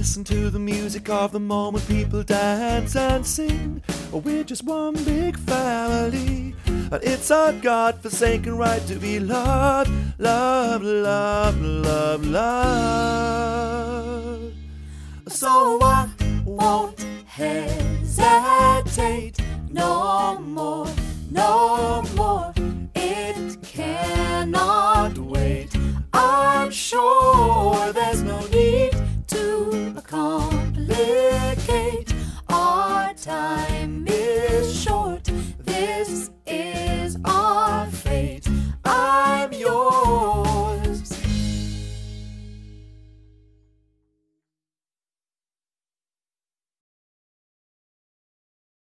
listen to the music of the moment. People dance and sing. We're just one big family, and it's our God-forsaken right to be loved, loved, loved, loved, loved. So I won't hesitate no more, no more.